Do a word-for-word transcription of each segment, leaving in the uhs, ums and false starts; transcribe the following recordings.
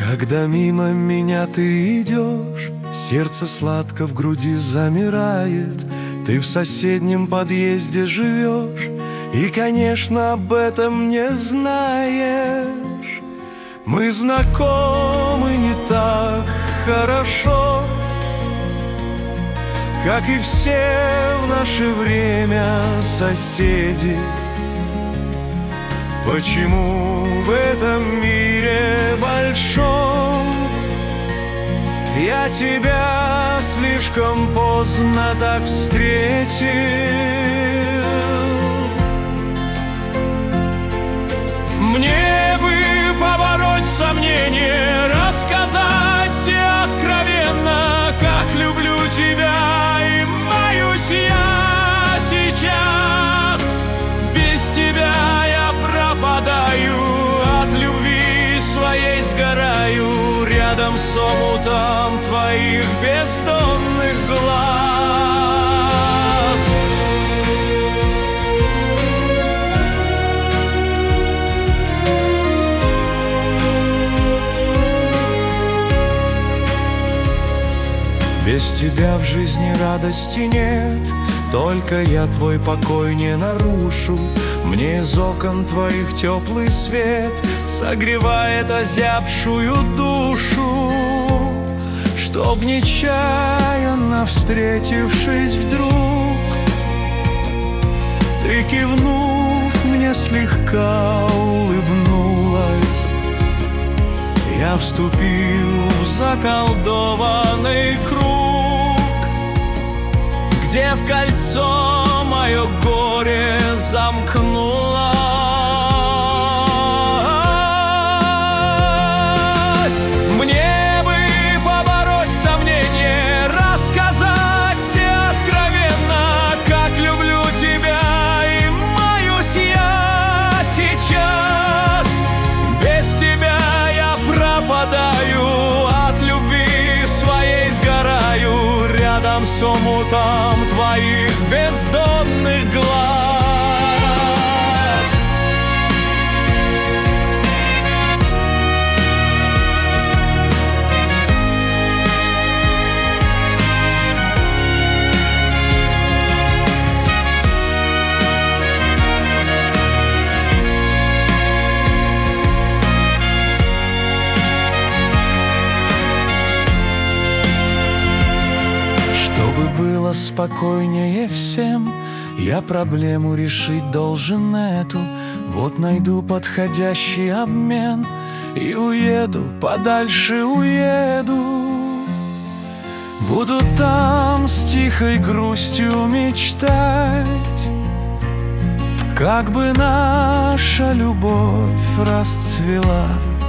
Когда мимо меня ты идешь, сердце сладко в груди замирает. Ты в соседнем подъезде живешь и, конечно, об этом не знаешь. Мы знакомы не так хорошо, как и все в наше время соседи. Почему в этом мире большом я тебя слишком поздно так встретил? Мне бы побороть сомнения, рассказать все откровенно, как люблю тебя и боюсь я сейчас. Без тебя я пропадаю, от любви своей сгораю, рядом с омутом твоих бездонных глаз. Без тебя в жизни радости нет, только я твой покой не нарушу. Мне из окон твоих теплый свет согревает озябшую душу. Чтоб нечаянно встретившись вдруг, ты, кивнув, мне слегка улыбнулась, я вступил в заколдованный круг, где в кольцо мое горе замкнулось. Мне бы побороть сомнения, рассказать все откровенно, как люблю тебя и маюсь я сейчас. Без тебя я пропадаю, от любви своей сгораю, рядом с омутом твоих бездонных глаз. Чтобы было спокойнее всем, я проблему решить должен эту. Вот найду подходящий обмен и уеду, подальше уеду. Буду там с тихой грустью мечтать, как бы наша любовь расцвела.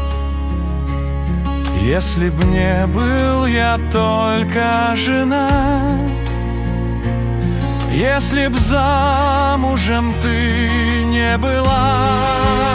Если б не был я только женат, если б замужем ты не была.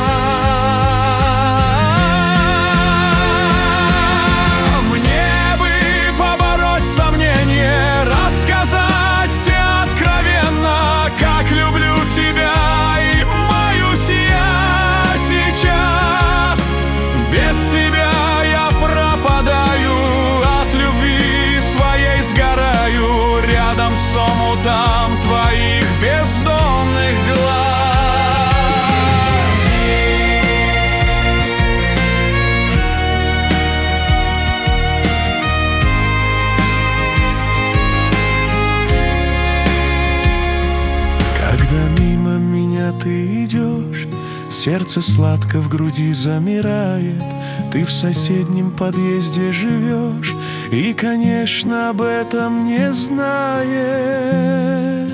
Мне бы побороть сомнения, рассказать все откровенно, как люблю тебя и маюсь я сейчас. Без тебя я пропадаю, от любви своей сгораю, рядом с омутом твоих бездонных глаз. Когда мимо меня ты идешь, сердце сладко в груди замирает. Ты в соседнем подъезде живешь и, конечно, об этом не знаешь.